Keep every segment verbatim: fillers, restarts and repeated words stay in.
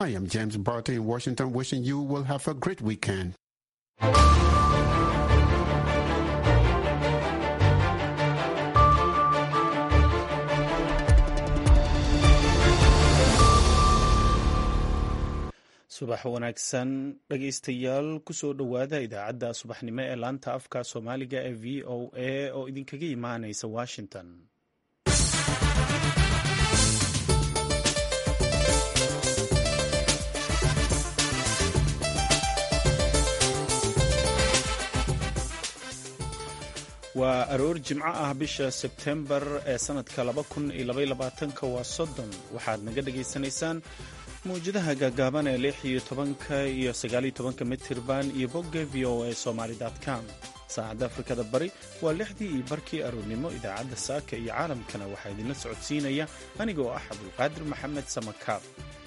I am James Barty in Washington, wishing you will have a great weekend. subax wanaagsan dhegaystayaal kusoo dhowaada idaacadda subaxnimo ee laanta afka soomaaliga ee v o a oo idinkaga imaanaysa washington. waa aroor jimco ah bisha sebtembar ee sanadka laba kun iyo laba iyo labaatanka waa soddon. waxaad naga dhagaysanaysaan mawjadaha gaagaaban ee lix iyo tobanka iyo sagaal iyo tobanka mitirban iyo bogga v o a somaly com. saacadda afrikada bari waa lixdii iyo barkii aroornimo. idaacadda saaka iyo caalamkana waxaa idinla socodsiinaya aniga oo ah cabdulqaadir maxamed samakaab.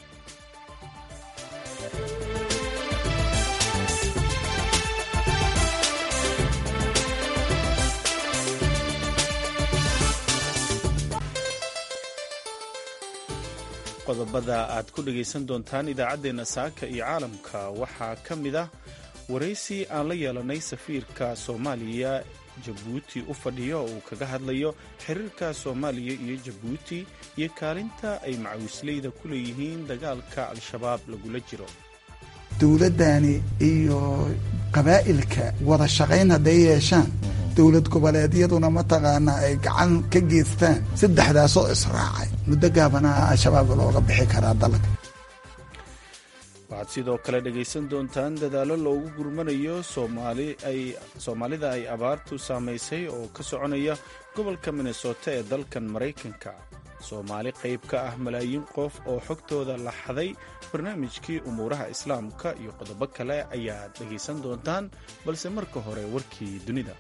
qodobada aad ku dhegaysan doontaan idaacaddeenna saaka iyo caalamka waxaa ka mid ah waraysi aan la yeelanay safiirka soomaaliya jabuuti u fadhiyo oo uu kaga hadlayo xiriirka soomaaliya iyo jabuuti iyo kaalinta ay macawisleyda ku leeyihiin dagaalka al-shabaab lagula jiro. dowladdani iyo qabaa'ilka wada shaqayn hadday yeeshaan dowlad goboleedyaduna mataqaanaa ay gacan ka geystaan saddexdaasoo israacay muddo gaabanaha al-shabaab looga bixi karaa dalka. waxaad sidoo kale dhegaysan doontaan dadaallo loogu gurmanayo soomaalida ay abaartu saamaysay oo ka soconaya gobolka minnesota ee dalkan maraykanka. soomaali qayb ka ah malaayiin qof oo xogtooda la xaday. barnaamijkii umuuraha islaamka iyo qodobo kale ayaad dhegaysan doontaan, balse marka hore warkii dunida.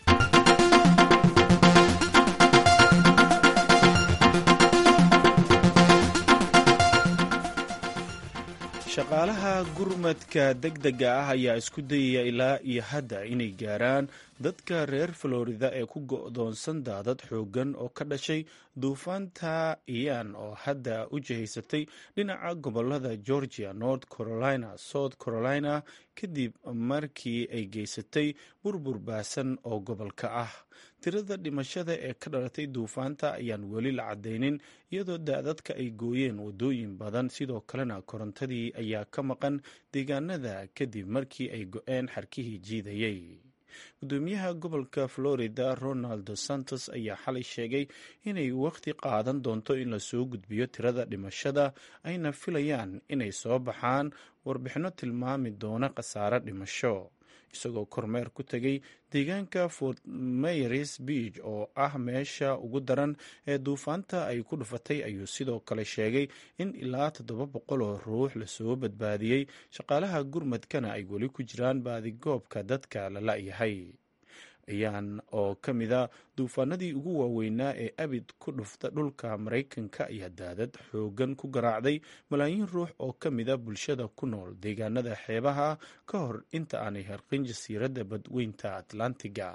shaqaalaha gurmadka degdega ah ayaa isku dayaya ilaa iyo hadda inay gaaraan dadka reer florida ee ku go'doonsan daadad xooggan oo ka dhashay duufaanta ian oo hadda u jihaysatay dhinaca gobolada georgia, north carolina, south carolina kadib markii ay geysatay burbur baasan oo gobolka ah. tirada dhimashada ee ka dhalatay duufaanta ayaan weli la cadaynin, iyadoo daadadka ay gooyeen wadooyin badan. sidoo kalena korontadii ayaa ka maqan deegaanada kadib markii ay go-een xarkihii jiidayay. gudoomiyaha gobolka florida ronald santos ayaa xalay sheegay inay wakhti qaadan doonto in lasoo gudbiyo tirada dhimashada, ayna filayaan inay soo baxaan warbixinno tilmaami doona khasaare dhimasho. isagoo kormeer ku tegay deegaanka fort myers beach oo ah meesha ugu daran ee duufaanta ay ku dhufatay, ayuu sidoo kale sheegay in ilaa toddoba boqol oo ruux lasoo badbaadiyey. shaqaalaha gurmadkana ay weli ku jiraan baadigoobka dadka la la'yahay. iyaan oo ka mida duufaanadii ugu waaweynaa ee abid ku dhufta dhulka maraykanka ayaa daadad xooggan ku garaacday malaayiin ruux oo ka mida bulshada ku nool deegaanada xeebaha ka hor inta aanay harqin jasiiradda badweynta atlantiga.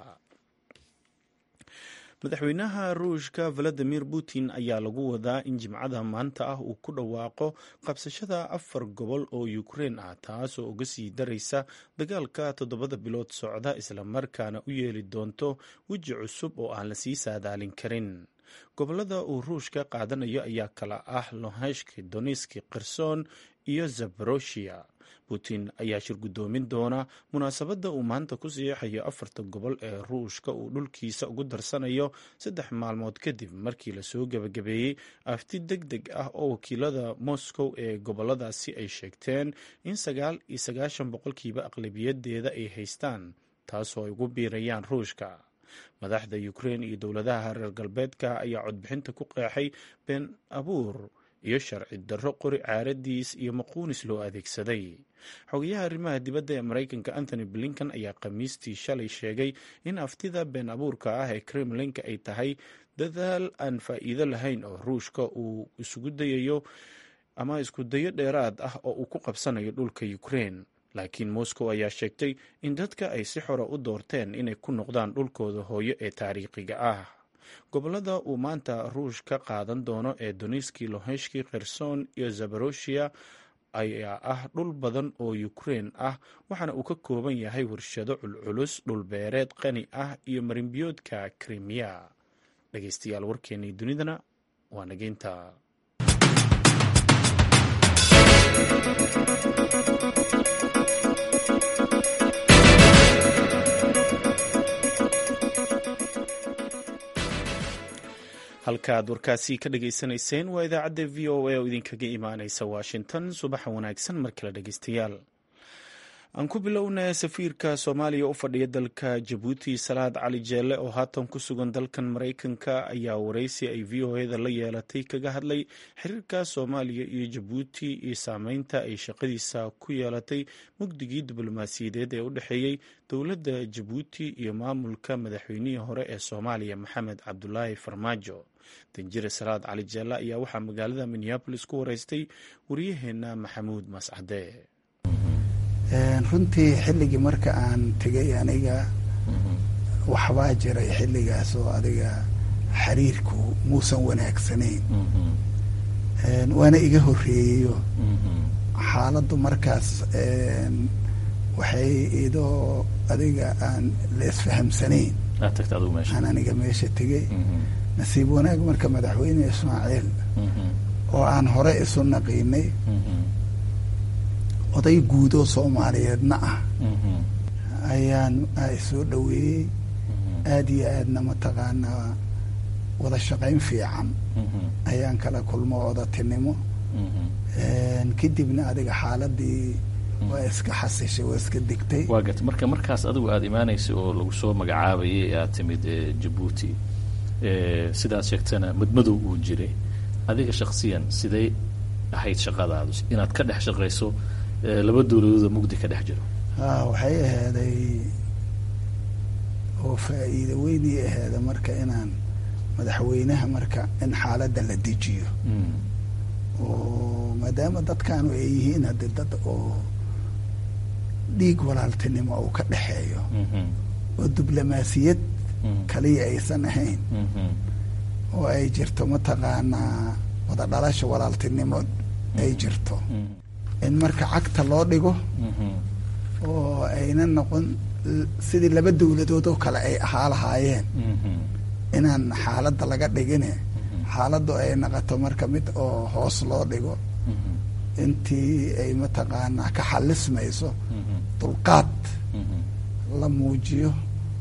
madaxweynaha ruushka valadimir putin ayaa lagu wadaa in jimcada maanta ah uu ku dhawaaqo qabsashada afar gobol oo ukrein ah, taasoo uga sii daraysa dagaalka toddobada bilood socda, islamarkaana u yeeli doonto weji cusub oo aan lasii saadaalin karin. gobolada uu ruushka qaadanayo ayaa kala ah luhansk, donetsk, kherson iyo zaporozhia. putin ayaa shir guddoomin doona munaasabadda uu maanta ku siixayo afarta gobol ee ruushka uu dhulkiisa ugu darsanayo saddex maalmood kadib markii lasoo gebagabeeyey afti deg deg ah oo wakiilada moscow ee goboladaasi ay sheegteen in sagaal iyo sagaashan boqolkiiba aqlabiyadeeda ay haystaan, taasoo ay ugu biirayaan ruushka. madaxda ukrein iyo dowladaha reer galbeedka ayaa codbixinta ku qeexay been abuur iyo sharci darro qori caaradiis iyo maquunis loo adeegsaday. xogayaha arrimaha dibadda ee maraykanka anthony blinken ayaa khamiistii shalay sheegay in aftida been abuurka ah ee kremlinka ay tahay dadaal aan faa'iido lahayn oo ruushka uu isugu dayayo ama isku dayo dheeraad ah oo uu ku qabsanayo dhulka ukrein. laakiin moscow ayaa sheegtay in dadka ay si xora u doorteen inay ku noqdaan dhulkooda hooyo ee taariikhiga ah. gobolada uu maanta ruush ka qaadan doono ee donetski, luhanski, kherson iyo zaporozhia ayaa ah dhul badan oo Ukraine ah waxaana uu ka kooban yahay warshado culculus, dhulbeereed qani ah iyo marinbiyoodka Crimea. dhegeystayaal warkeennii dunidana waa nageynta. halkaaad warkaasi ka dhageysanayseen waa idaacadda v o a oo idinkaga imaaneysa Washington. subaxa wanaagsan mar kale dhegeystayaal. aan ku bilownay safiirka Soomaaliya u fadhiya dalka Jabuuti Salaad Cali Jeelle oo haatan ku sugan dalkan Mareykanka ayaa wareysi ay v o a-da la yeelatay kaga hadlay xiriirka Soomaaliya iyo Jabuuti iyo saameynta ay shaqadiisa ku yeelatay mugdigii diblomaasiyadeed ee u dhexeeyey dowladda Jabuuti iyo maamulka madaxweynihii hore ee Soomaaliya Maxamed Cabdulaahi Farmaajo. danjire Salaad Cali Jeelle ayaa waxaa magaalada Minneapolis ku wareystay wariyaheena Maxamuud Mascade. runtii xilligii marka aan tegay aniga waxbaa jiray xilligaas oo adiga xiriirku muusan wanaagsanayn, waana iga horeeyeyo xaaladdu markaas waxay idoo adiga aan la isfahamsanayn aan aniga meesha tegay. nasiib wanaag marka madaxweyne Ismaaciil oo aan hore isu naqiinay, oday guudoo Soomaaliyeedna ah ayaan soo dhaweeyey. aad iyo aadna mataqaanaa wada shaqayn fiican ayaan kala kulmo odatinimo. kadibna adiga xaaladii waa iska xasishay, waa iska degtay. waa garta marka markaas adigu aada imaanaysa oo lagu soo magacaabayay aad timid Jabuuti, sidaad sheegtana madmadow uu jiray. adiga shakhsiyan siday ahayd shaqadaadu inaad ka dhex shaqayso laba dowladooda mugdi ka dhex jiro? waxay ahaaday oo faa'iido weynii ahaada marka inaan madaxweynaha marka in xaaladda la dejiyo, oo maadaama dadkaanu ay yihiin haddii dad oo dhiig walaaltinimo uu ka dhexeeyo oo diblomaasiyad kaliya aysan ahayn, oo ay jirto mataqaanaa wada dhalasha walaaltinimo ay jirto, in marka cagta loo dhigo oo ayna noqon sidii laba dowladood oo kale ay ahaa lahaayeen, inaan xaaladda laga dhigine xaaladdu ay noqoto marka mid oo hoos loo dhigo, intii ay mataqaanaa ka xalismayso dulqaad la muujiyo.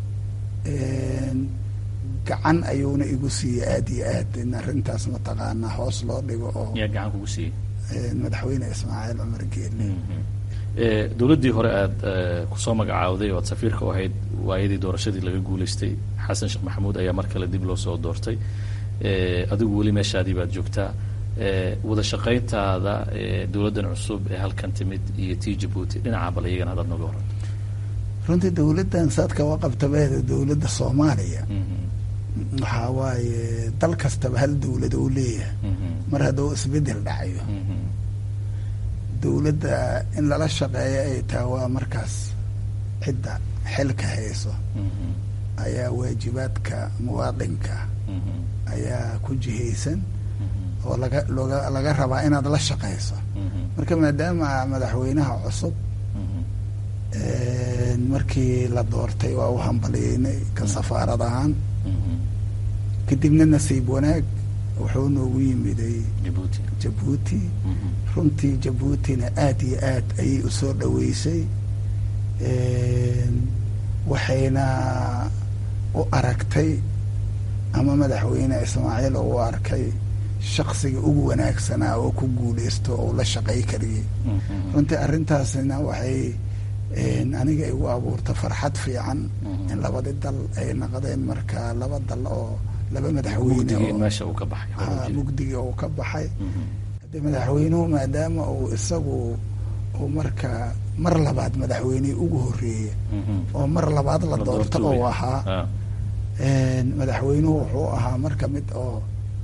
gacan ayuuna igu siiyey aad iyo aad in arrintaas mataqaanaa hoos loo dhigo oo yaa gacan kugu siiyey madaxweyne Ismaaciil Cumar Geelle. dowladdii hore aada kusoo magacaawday oo aad safiirka u ahayd waayadii doorashadii laga guulaystay xasan sheekh maxamuud ayaa mar kale dib loo soo doortay. adigu weli meeshaadii baad joogtaa. wada shaqayntaada dowladdan cusub ee halkan timid iyo tii Jabuuti dhinaca bal iyagana hadaad nooga waran. runtii dowladdan saadka waa qabtabeeda dowladda Soomaaliya waxaa waaye dal kastaba hal dowlad uu leeyahay. mar hadduu isbedel dhacayo dowladda in lala shaqeeyo ay tahay waa markaas cidda xilka hayso ayaa waajibaadka muwaadinka ayaa ku jihaysan oo laga looga laga rabaa inaad la shaqeyso. marka maadaama madaxweynaha cusub markii la doortay waa u hambaliyeynay ka safaarad ahaan, kadibna nasiib wanaag wuxuu noogu yimiday Jabuuti. Jabuuti runtii Jabuutina aad iyo aad ayay u soo dhaweysay, waxayna u aragtay ama madaxweyne Ismaaciil oo u arkay shaksiga ugu wanaagsanaa oo ku guuleysto oo la shaqay kariyey. runtii arrintaasina waxay aniga igu abuurta farxad fiican in labadi dal ay noqdeen marka laba dal oo laba madaxweyne mugdiga uu ka baxay. hadii madaxweynuhu maadaama uu isagu uu marka mar labaad madaxweyne ugu horeeye oo mar labaad la doorto oo ahaa madaxweynuhu wuxuu ahaa marka mid oo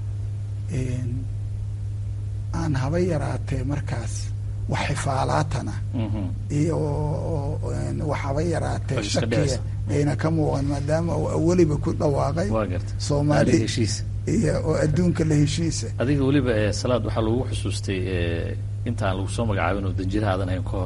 aan haba yaraatee markaas wax xifaalaatana iyo wax haba yaraatee shakiya ayna ka muuqan maadaama uu aweliba ku dhawaaqay Soomaaliya iyo oo adduunka la heshiisa. adiga weliba Salaad waxaa lagu xusuustay intaan lagu soo magacaabin oo danjiraha aadan hayn ka hor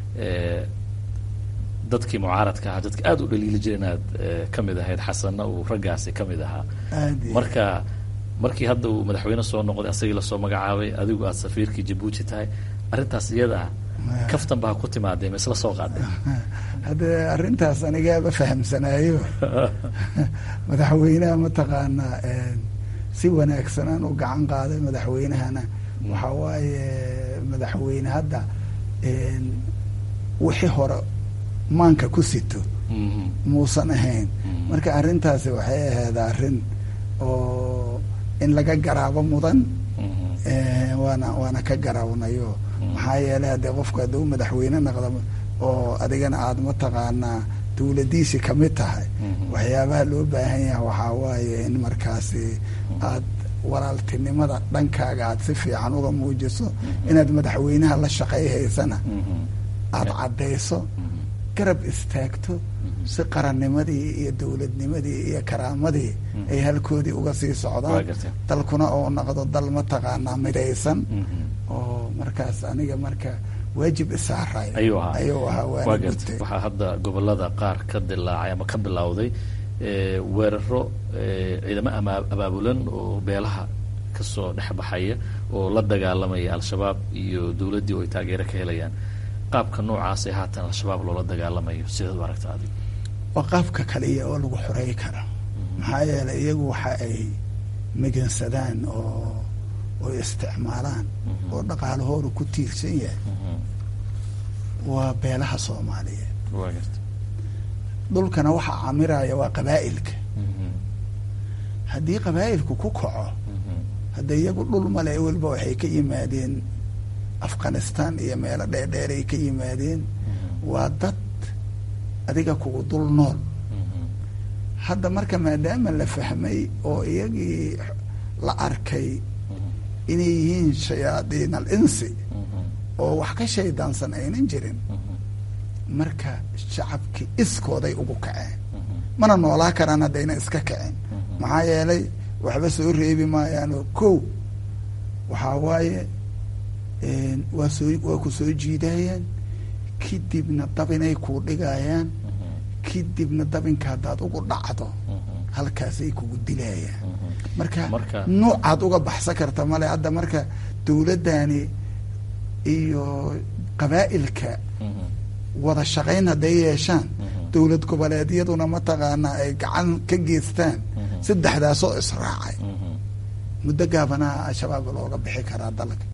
dadkii mucaaradka ahaa dadka aad u dhaliili jira inaad ka mid ahayd xasanna uu raggaasi ka mid ahaa marka markii hadda uu madaxweyne soo noqday asagii lasoo magacaabay adigu aad safiirkii jabuuti tahay arrintaas iyada kaftan baa ku timaadee ma isla soo qaaday haddee arrintaas anigaaba fahamsanaayo madaxweynaha mataqaanaa si wanaagsanaan u gacan qaaday madaxweynahana waxaa waaye madaxweyne hadda wixii hore maanka ku sito muusan ahayn marka arrintaasi waxay ahayd arrin oo in laga garaabo mudan waana waana ka garawnayo maxaa yeelay haddee qofku hadduu madaxweyne noqdo oo adigana aada mataqaanaa dawladiisi kamid tahay waxyaabaha loo baahan yahay waxaa waaye in markaasi aad walaaltinimada dhankaaga aad si fiican uga muujiso inaad madaxweynaha la shaqayhaysana aada caddayso garab istaagto si qarannimadii iyo dawladnimadii iyo karaamadii ay halkoodii uga sii socdaan dalkuna oo noqdo dal mataqaanaa midaysan oo markaas aniga marka waajib isaaray ayuu ahaa ayuu ahaa waa gartay waxaa hadda gobolada qaar ka dilaacay ama ka bilowday weeraro ciidamo ama abaabulan oo beelaha kasoo dhexbaxaya oo la dagaalamaya al-shabaab iyo dawladdii oo ay taageero ka helayaan qaabka noocaas ee haatan al-shabaab loola dagaalamayo sidaad u aragta adiga waa qaabka kaliya oo lagu xorey kara maxaa yeelay iyagu waxa ay migansadaan oo oy isticmaalaan oo dhaqaalahoodu ku tiirsan yahay waa beelaha soomaaliyeed dhulkana waxaa camiraya waa qabaa'ilka haddii qabaa'ilku ku kaco hadda iyagu dhul male weliba waxay ka yimaadeen afghanistan iyo meelo dheerdheer ay ka yimaadeen waa dad adiga kugu dul nool hadda marka maadaama la fahmay oo iyagii la arkay inay yihiin shayaadiin al insi oo wax ka shaydaansan aynan jirin marka shacabkii iskooday ugu kaceen mana noolaa karaan haddayna iska kaceen maxaa yeelay waxba soo reebi maayaanoo kow waxaa waaye waa soo waa ku soo jiidayaan kadibna dabinay kuu dhigayaan kadibna dabinka haddaad ugu dhacdo halkaasay kugu dilayaan marka nuucaad uga baxsan karta male hadda marka dawladdani iyo qabaa'ilka wada shaqayn hadday yeeshaan dawlad goboleedyaduna mataqaanaa ay gacan ka geystaan saddexdaasoo israacay muddo gaabanaha al-shabaab looga bixi karaa dalka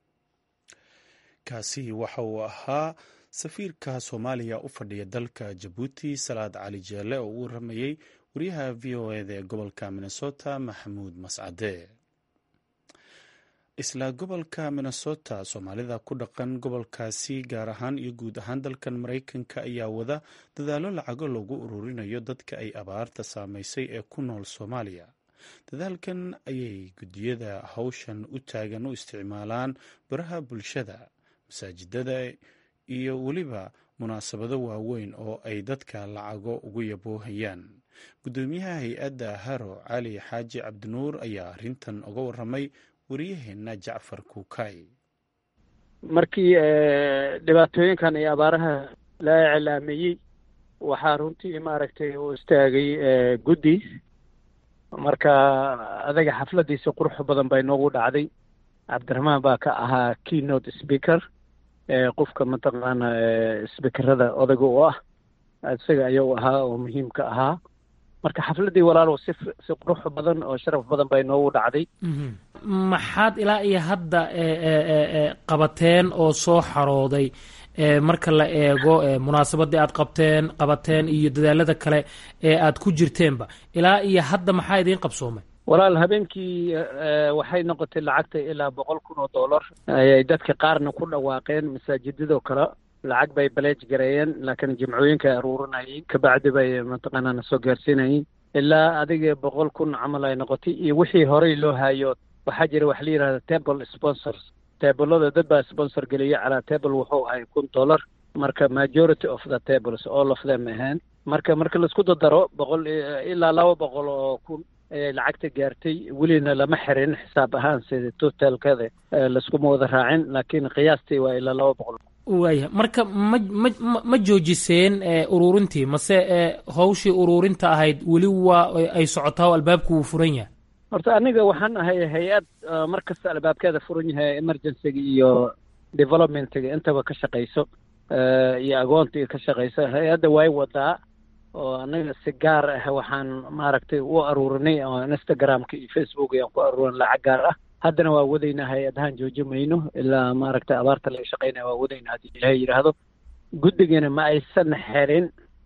kaasi waxa uu ahaa safiirka soomaaliya u fadhiya dalka jabuuti salaad cali jeelle oo u waramayey wariyaha v o eda ee gobolka minnesota maxamuud mascade isla gobolka minnesota soomaalida ku dhaqan gobolkaasi gaar ahaan iyo guud ahaan dalkan maraykanka ayaa wada dadaalo lacago loogu ururinayo dadka ay abaarta saameysay ee ku nool soomaaliya dadaalkan ayay guddiyada hawshan u taagan u isticmaalaan baraha bulshada masaajidada iyo weliba munaasabado waaweyn oo ay dadka lacago ugu yaboohayaan guddoomiyaha hay-adda haro cali xaaji cabdinuur ayaa arrintan uga waramay wariyaheena jacfar kuukay markii dhibaatooyinkan iyo abaaraha la iclaameeyey waxaa runtii maaragtay uu istaagay guddi marka adaga xafladiisa qurux badan bay noogu dhacday cabdiraxmaan baa ka ahaa keynote speaker qofka mataqaana speakerada odaga u ah isaga ayuu ahaa oo muhiimka ahaa marka xafladii walaalow si si qurux badan oo sharaf badan bay noogu dhacday maxaad ilaa iyo hadda qabateen oo soo xarooday marka la eego munaasabadii aad qabteen qabateen iyo dadaalada kale ee aad ku jirteenba ilaa iyo hadda maxaa idiin qabsoomay walaal habeenkii waxay noqotay lacagta ilaa boqol kun oo dollar ayay dadka qaarna ku dhawaaqeen masaajidadoo kale lacag bay baleej gareeyeen laakiin jimcooyinka ay aruurinayeen kabacdi bay mataqaanaa na soo gaarsiinayeen ilaa adiga boqol kun camal ay noqotay iyo wixii horey loo hayo waxaa jira wax la yidhahda table sponsors tablada dad baa sponsor geliya calaa table wuxuu ahay kun dollar marka majority of the tables all of them ahaan marka marka laisku dardaro boqol ilaa laba boqol oo kun ayay lacagta gaartay welina lama xirin xisaab ahaan sida totalkada laskuma wada raacin laakiin qiyaastii waa ilaa laba boqol waaya marka ma ma ma joojiseen ururintii mase hawshii ururinta ahayd weli waa ay socotaa oo albaabku wuu furan yahay horta aniga waxaan ahay hay-ad mar kasta albaabkeeda furan yahay emergencyga iyo developmentga intaba ka shaqayso iyo agoonta ka shaqayso hay-adda way wadaa oo anaga si gaar ah waxaan maaragtay u aruurinay oo instagramka iyo facebook ayaan ku aruurin lacag gaar ah haddana waa wadaynaa hay-adahaan joojimayno ilaa maaragtay abaarta laga shaqaynaya waa wadaynaa haddii ilaahay yidhaahdo guddigana ma aysan xirin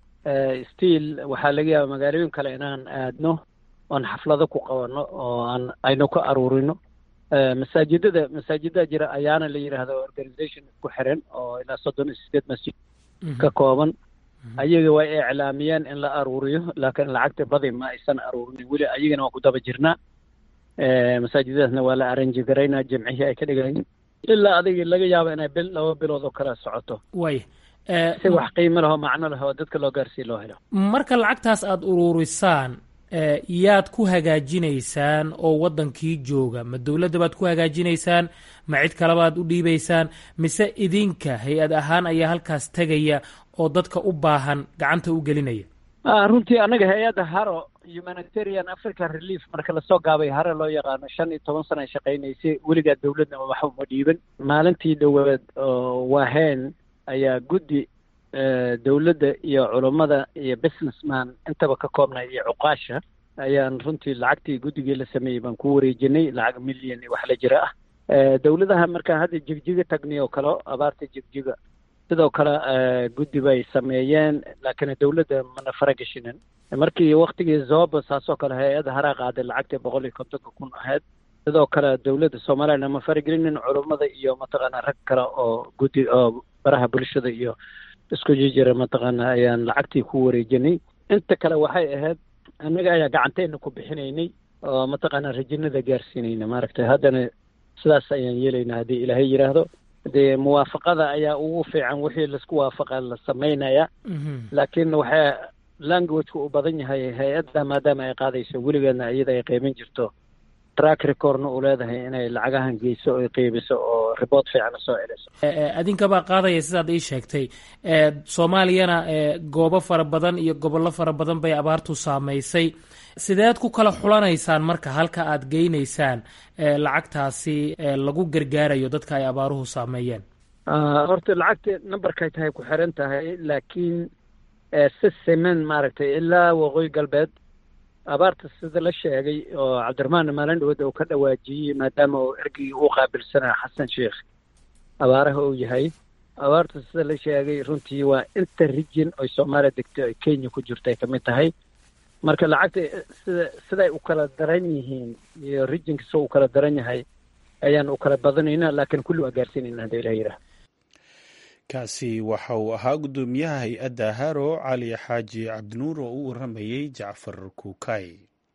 stiil waxaa laga yaaba magaalooyin kale inaan aadno oon xaflado ku qabano oo aan aynu ka aruurino masaajidada masaajida jira ayaana la yidhaahdo organization ku xiran oo ilaa soddon iyo sideed masjid ka kooban ayaga way iclaamiyeen in la aruuriyo laakiin lacagta badi ma aysan aruurinin weli ayagana waa ku daba jirnaa masaajidadaasna waa la arranji garaynaa jimcihii ay ka dhigayin ilaa adigii laga yaabo inay bil laba bilood oo kale socoto way si wax qiimo leh oo macno leh oo dadka loo gaarsiin loo helo marka lacagtaas aada uruurisaan yaad ku hagaajinaysaan oo waddankii jooga ma dowladda baad ku hagaajinaysaan ma cid kalebaad u dhiibaysaan mise idinka hay-ad ahaan ayaa halkaas tegaya oo dadka u baahan gacanta u gelinaya runtii anaga hay-adda haro humanitarian african relief marka lasoo gaabay hare loo yaqaano shan iyo toban sana ay shaqaynaysay weligaa dowladna wax uma dhiiban maalintii dhowaad oo waaheen ayaa guddi dowladda iyo culummada iyo businessman intaba ka koobnay iyo cuqaasha ayaan runtii lacagtii guddigii la sameeyey baan ku wareejinay lacag milyan iyo wax la jira ah dowladaha markaa hadda jigjiga tagnay oo kale abaarta jigjiga sidoo kale guddi bay sameeyeen laakiin dowladda mana faragashinin markii waktigii zoba saasoo kale hay-adda haraa qaaday lacagtii boqol iyo kontonka kun ahayd sidoo kale dowladda soomaaliyana ma faragelinin culummada iyo mataqaanaa rag kale oo guddi oo baraha bulshada iyo isku jijira mataqaana ayaan lacagtii ku wareejinay inta kale waxay ahayd annaga ayaa gacanteena ku bixinaynay oo mataqaana rajinada gaarsiinayna maaragtay haddana sidaas ayaan yeelaynaa haddii ilaahay yidhaahdo dee muwaafaqada ayaa ugu fiican wixii laisku waafaqa la samaynaya laakiin waxaa languageka u badan yahay hay-adda maadaama ay qaadayso weligeedna iyada ay qiimin jirto track recordna uu leedahay inay lacagahan geyso oy qiimiso oo report fiican soo celiso adinkabaa qaadaya sidaad ii sheegtay soomaaliyana goobo fara badan iyo gobollo fara badan bay abaartu saamaysay sideed ku kala xulanaysaan marka halka aad geynaysaan lacagtaasi lagu gargaarayo dadka ay abaaruhu saameeyeen horta lacagta numberkay tahay ku xiran tahay laakiin si siman maaragtay ilaa waqooyi galbeed abaarta sida la sheegay oo cabdiraxmaan maalin dhawada uu ka dhawaajiyey maadaama uu ergigii u qaabilsanaa xasan sheekh abaaraha uu yahay abaarta sida la sheegay runtii waa inta rijin oy soomaaliya degto ay kenya ku jirto ay kamid tahay marka lacagta sida siday u kala daran yihiin iyo rijinka soo u kala daran yahay ayaan u kala badanaynaa laakiin kulli waa gaarsiinayna hadda ilaha yidhaah kaasi waxa uu ahaa guddoomiyaha hay-adda haro cali xaaji cabdinuur oo u waramayey jacfar kuukay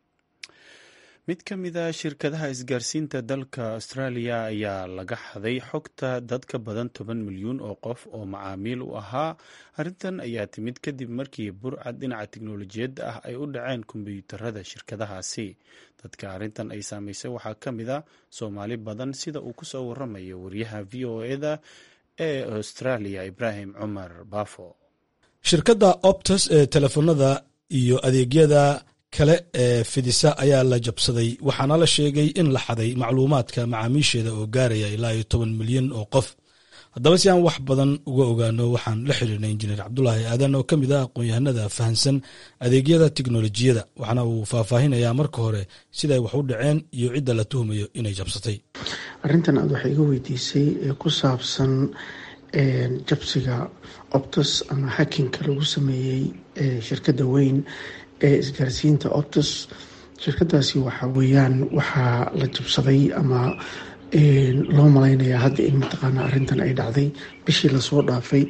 mid ka mid a shirkadaha isgaarsiinta dalka australia ayaa laga xaday xogta dad ka badan toban milyuun oo qof oo macaamiil u ahaa arrintan ayaa timid kadib markii burcad dhinaca tiknolojiyadda ah ay u dhaceen kombiyuutarada shirkadahaasi dadka arrintan ay saamaysay waxaa ka mid a soomaali badan sida uu kusoo waramayo wariyaha v o eda ee australia ibraahim cumar baafo shirkadda optus ee telefoonada iyo adeegyada kale ee fidisa ayaa la jabsaday waxaana la sheegay in la xaday macluumaadka macaamiisheeda oo gaaraya ilaa iyo toban milyan oo qof haddaba si aan wax badan uga ogaano waxaan la xiriirnay injineer cabdulaahi aadan oo ka mid ah aqoon-yahanada fahansan adeegyada tiknolojiyada waxaana uu faahfaahinayaa marka hore siday wax u dhaceen iyo cidda la tuhmayo inay jabsatay arrintan aad waxay iga weydiisay ee ku saabsan jabsiga optus ama hakinka lagu sameeyey shirkadda weyn ee isgaarsiinta optus shirkadaasi waxa weeyaan waxaa la jabsaday ama loo malaynayaa hadda in mataqaana arrintan ay dhacday bishii lasoo dhaafay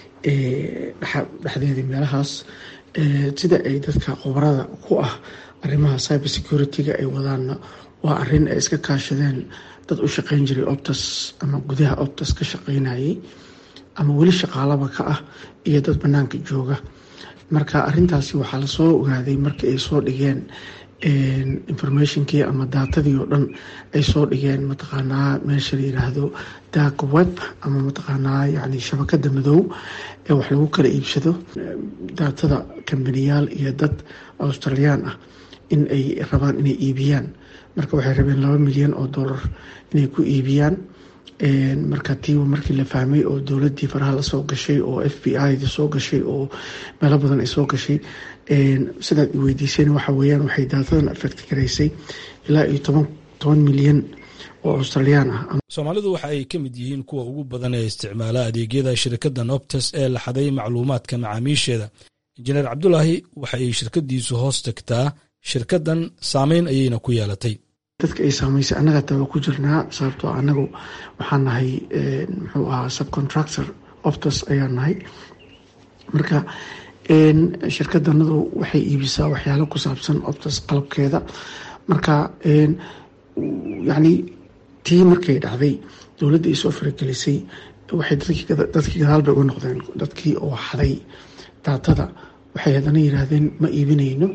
dhexdeedii meelahaas sida ay dadka khubarada ku ah arrimaha cyber security-ga ay wadaanna waa arrin ay iska kaashadeen dad u shaqeyn jiray optus ama gudaha optus ka shaqeynayay ama weli shaqaalaba ka ah iyo dad banaanka jooga marka arrintaasi waxaa lasoo ogaaday markii ay soo dhigeen informationkii ama daatadii oo dhan ay soo dhigeen mataqaanaa meesha la yiraahdo dark web ama mataqaanaa yani shabakada madow ee wax lagu kala iibsado daatada kambaniyaal iyo dad australiyaan ah in ay rabaan inay iibiyaan. marka waxay rabeen laba milyan oo dollar inay ku iibiyaan. marka tiiba markii la fahmay oo dowladii faraha la soo gashay oo f b i da soo gashay oo meelo badan ay soo gashay, sidaad i weydiiseen waxa weeyaan waxay daatadan affect garaysay ilaa iyo toban toban milyan oo australiyaan ah. soomaalidu waxa ay ka mid yihiin kuwa ugu badan ee isticmaala adeegyada shirkaddan optus ee la xaday macluumaadka macaamiisheeda. injineer cabdulaahi waxa ay shirkadiisu hoos tagtaa shirkaddan, saameyn ayayna ku yeelatay. dadka ay saamaysay annaga taa waa ku jirnaa, sababtoo anagu waxaan nahay muxuu ahaa subcontractor optus ayaan nahay. marka shirkadanadu waxay iibisaa waxyaalo ku saabsan optus qalabkeeda. marka yani tii markay dhacday dowladda ay soo faragelisay waxay dadkii gadaal bay uga noqdeen. dadkii oo xaday daatada waxay haddana yiraahdeen ma iibinayno,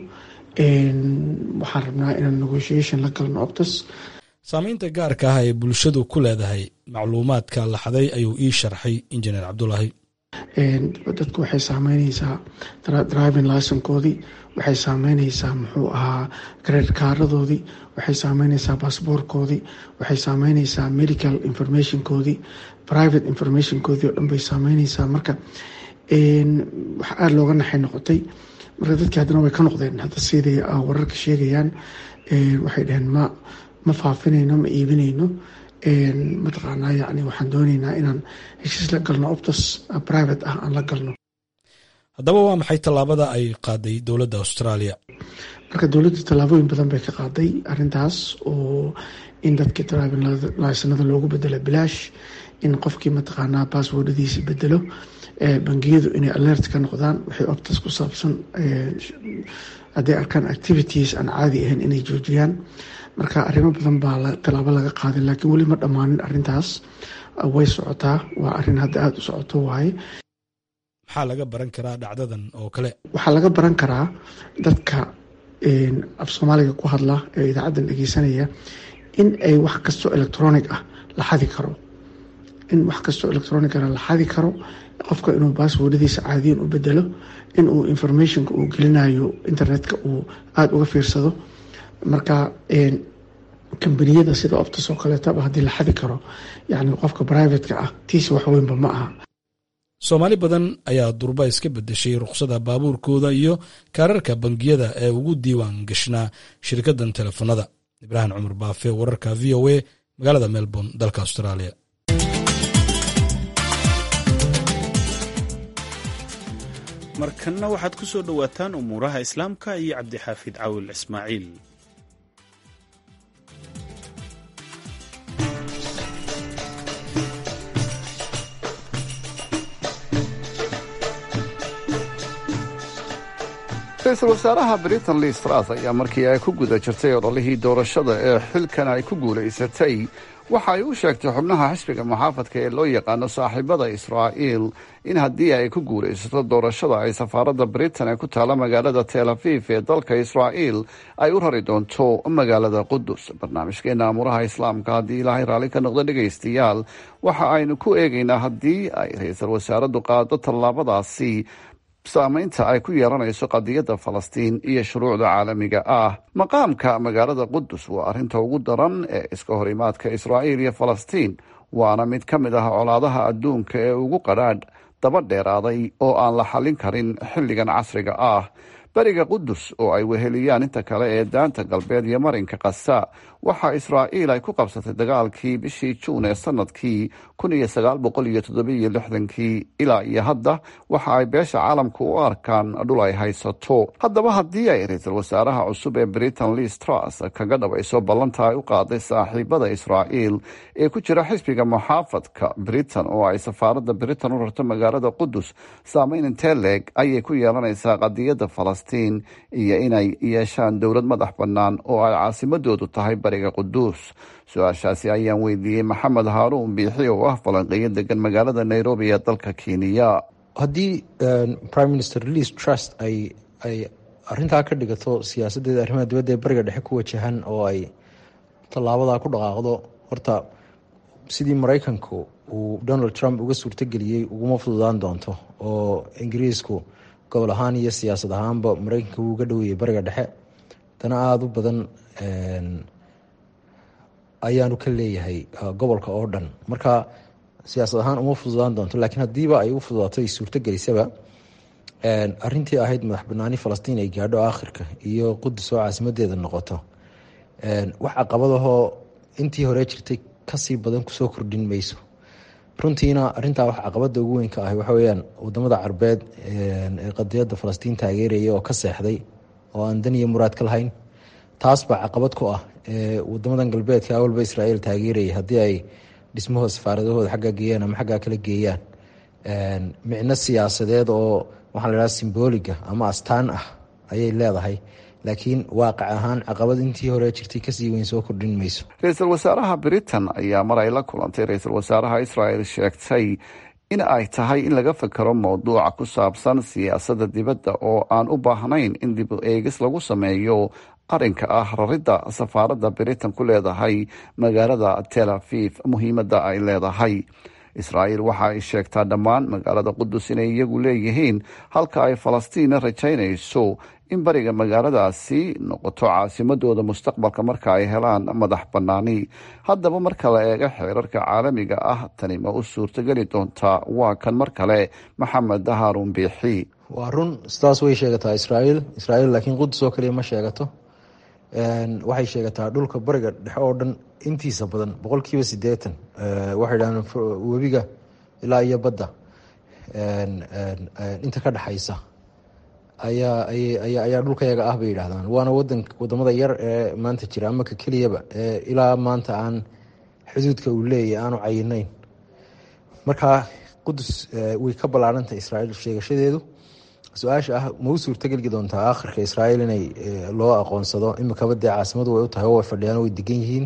waxaan rabnaa inaan negotiation la galno optus. saamaynta gaarka ah ee bulshadu ku leedahay macluumaadka la xaday ayuu ii sharxay injineer cabdulaahi. dadku waxay saameyneysaa driving licenkoodii, waxay saameyneysaa muxuu ahaa credit kaaradoodii, waxay saameyneysaa baasboorkoodii, waxay saameyneysaa medical informationkoodii, private informationkoodii oo dhan bay saameyneysaa. marka wax aada looga naxay noqotay. marka dadkii haddana way ka noqdeen. hadda siday wararka sheegayaan waxay dhaheen ma ma faafinayno, ma iibinayno, mataqaanaa yani waxaan dooneynaa inaan heshiis la galno optus private ah aan la galno. haddaba waa maxay tallaabada ay qaaday dowladda australia? marka dowladda tallaabooyin badan bay ka qaaday arrintaas, oo in dadkii driving licenada loogu bedelo bilaash, in qofkii mataqaanaa basswordadiisa bedelo, bangiyadu inay alert ka noqdaan waxay optus ku saabsan, hadday arkaan activities aan caadi ahayn inay joojiyaan. marka arrimo badan baa tallaabo laga qaaday, laakiin weli ma dhammaanin arrintaas, way socotaa. waa arrin hadda aada u socoto waaye. maxaa laga baran karaa dhacdadan oo kale? waxaa laga baran karaa dadka af soomaaliga ku hadla ee idaacaddan dhegeysanaya in ay wax kastoo electronic ah la xadi karo. in wax kastoo electronicana la xadi karo, qofka inuu basswordadiisa caadiyan u bedelo, inuu informationka uu gelinayo internetka uu aada uga fiirsado. marka kambaniyada sida optus oo kaleetaba haddii la xadi karo, yani qofka privateka ah tiisi wax weynba ma aha. soomaali badan ayaa durba iska bedeshay ruqsada baabuurkooda iyo kaararka bangiyada ee ugu diiwaan gashnaa shirkaddan telefoonada. ibraahim cumar baafe, wararka v o a, magaalada melbourne, dalka australia. markanna waxaad ku soo dhowaataan umuuraha islaamka iyo cabdixaafid cawil ismaaciil. ra-iisul wasaaraha britain liz truss ayaa markii ay ku guda jirtay ololihii doorashada ee xilkan ay ku guulaysatay waxa ay u sheegtay xubnaha xisbiga muxaafadka ee loo yaqaano saaxiibada israa'iil in haddii ay ku guulaysato doorashada ay safaaradda britain ee ku taalla magaalada tel aviv ee dalka israa'iil ay u rari doonto magaalada qudus. barnaamijkeena amuuraha islaamka haddii ilaahay raalli ka noqdo dhegaystayaal waxa aynu ku eegaynaa haddii ay ra-iisul wasaaraddu qaado tallaabadaasi saamaynta ay ku yeelanayso qadiyadda falastiin iyo shuruucda caalamiga ah. maqaamka magaalada qudus waa arrinta ugu daran ee iska horimaadka israa'iil iyo falastiin, waana mid ka mid ah colaadaha adduunka ee ugu qadhaadh daba dheeraaday oo aan la xallin karin xilligan casriga ah. beriga qudus oo ay weheliyaan inta kale ee daanta galbeed iyo marinka qasa waxaa israa'iil ay ku qabsatay dagaalkii bishii juun ee sanadkii kun iyo sagaal boqol iyo toddobiyo lixdankii. ilaa iyo hadda waxa ay beesha caalamku u arkaan dhul ay haysato. haddaba haddii ay ra-iisul wasaaraha cusub ee britain liz truss kaga dhabayso ballanta ay u qaaday saaxiibada israa'iil ee ku jira xisbiga muxaafadka britain oo ay safaaradda britain u rarto magaalada qudus, saameyn intee leeg ayay ku yeelanaysaa qadiyadda falastiin iyo inay yeeshaan dowlad madax bannaan oo ay caasimadoodu tahay bariga quduus? su-aashaasi ayaan weydiiyey maxamed haaruun biixi oo ah falanqeeyo degan magaalada nairobi ee dalka kenya. haddii prime minister liz truss ay ay arrintaa ka dhigato siyaasadeeda arrimaha dibadda ee bariga dhexe ku wajahan oo ay tallaabadaa ku dhaqaaqdo, horta sidii maraykanku uu donald trump uga suurtogeliyey uguma fududaan doonto, oo ingiriisku gobol ahaan iyo siyaasad ahaanba maraykanka wuu uga dhoweeyey bariga dhexe, dana aada u badan ayaanu ka leeyahay gobolka oo dhan. marka siyaasad ahaan uma fududaan doonto, laakiin haddiiba ay u fududaato ay suurtogelisaba arrintii ahayd madax banaani falastiin ay gaadho aakhirka iyo qudus oo caasimadeeda noqoto, wax caqabadahoo intii hore jirtay kasii badan kusoo kordhin mayso. runtiina arrintaa wax caqabada ugu weyn ka ahay waxa weyaan wadamada carbeed ee qadiyadda falastiin taageeraya oo ka seexday oo aan dan iyo muraad ka lahayn. taas baa caqabad ku ah wadamadan galbeedka awalba israa'iil taageeraya haddii ay dhismahooda safaaradahooda xaggaa geeyaan ama xaggaa kala geeyaan micno siyaasadeed oo waxaa la idhaha simboliga ama astaan ah ayay leedahay, laakiin waaqac ahaan caqabad intii hore jirtay kasii weyn soo kordhin mayso. ra-iisul wasaaraha britain ayaa mar ay la kulantay ra-iisul wasaaraha israel sheegtay in ay tahay in laga fakero mowduuca ku saabsan siyaasadda dibadda oo aan u baahnayn in dib u eegis lagu sameeyo arrinka ah raridda safaaradda britain ku leedahay magaalada tel aviv muhiimadda ay leedahay. israa'iil waxa ay sheegtaa dhammaan magaalada qudus inay iyagu leeyihiin, halka ay falastiina rajaynayso in bariga magaaladaasi noqoto caasimadooda mustaqbalka marka ay helaan madax banaani. haddaba marka la eego xeerarka caalamiga ah tani ma u suurtogeli doontaa? waa kan mar kale maxamed haarun biixi. waa run sidaas way sheegataa israa'iil israa'iil laakiin qudus oo kaliya ma sheegato. waxay sheegataa dhulka bariga dhexe oo dhan intiisa badan boqol kiiba sideetan waxay dhahaan webiga ilaa iyo badda inta ka dhexaysa ayaa ayaa dhulkayaga ah bay yidhahdaan. waana wadan wadamada yar ee maanta jira ama ka keliyaba ilaa maanta aan xuduudka uu leeyahy aanu cayinayn. marka qudus way ka ballaarantay israa'iil sheegashadeedu. su-aasha ah ma u suurtogeli doontaa aakhirka israa'iil inay loo aqoonsado? imikaba dee caasimadu way u tahay oo way fadhiyaan way degan yihiin.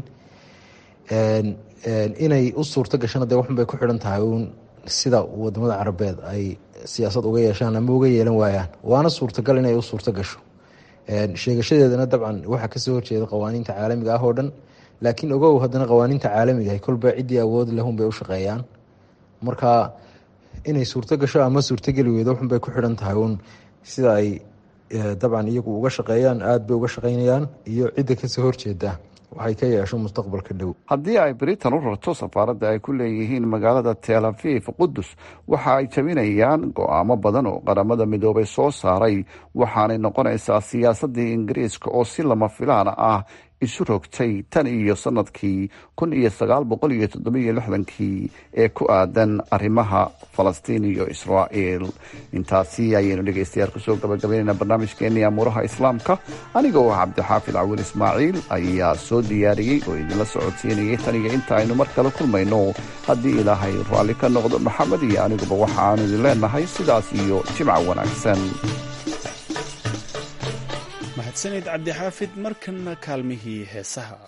inay u suurto gashana dee waxun bay ku xidhan tahay uun sida wadamada carabeed ay siyaasad uga yeeshaan ama uga yeelan waayaan. waana suurtagal inay u suurto gasho. sheegashadeedana dabcan waxaa kasoo horjeeda qawaaniinta caalamiga ah oo dhan, laakiin ogow haddana qawaaniinta caalamiga ah kolba ciddii awood lahun bay u shaqeeyaan. marka inay suurto gasho ama suurtogeli weydo waxun bay ku xidhan tahay uun sida ay dabcan iyagu uga shaqeeyaan, aada bay uga shaqeynayaan, iyo cidda kasoo horjeeda waxay ka yeesho mustaqbalka dhow. haddii ay britain u rarto safaaradda ay ku leeyihiin magaalada tel aviv qudus, waxa ay jabinayaan go-aamo badan oo qaramada midoobay soo saaray, waxaanay noqonaysaa siyaasaddii ingiriiska oo si lama filaan ah isu rogtay tan iyo sanadkii kun iyo sagaal boqol iyo toddobiyo lixdankii ee ku aadan arrimaha falastiin iyo israa'iil. intaasi ayaynu dhegeystayaal kusoo gabagabaynayna barnaamijkeenii amuuraha islaamka. aniga oo cabdixaafid cawil ismaaciil ayaa soo diyaariyey oo idinla socodsiinayay tan iyo inta aynu mar kale kulmayno haddii ilaahay raalli ka noqdo. maxamed iyo aniguba waxaanu idin leenahay sidaas iyo jimca wanaagsan. mahadsanid cabdixaafid. markanna kaalmihii heesaha.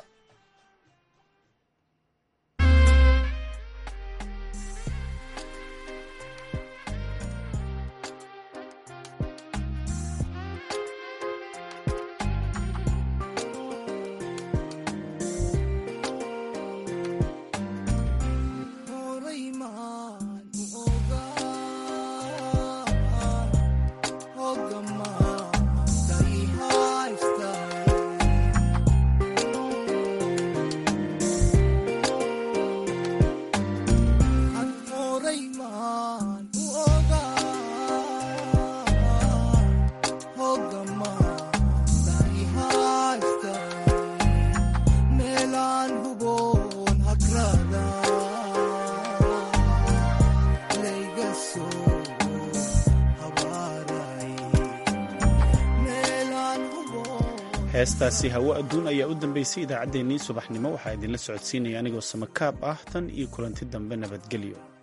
heestaasi hawo adduun ayaa u dambaysay idaacaddeenii subaxnimo. waxaa idinla socodsiinaya anigoo samakaab ah. tan iyo kulanti dambe nabadgelyo.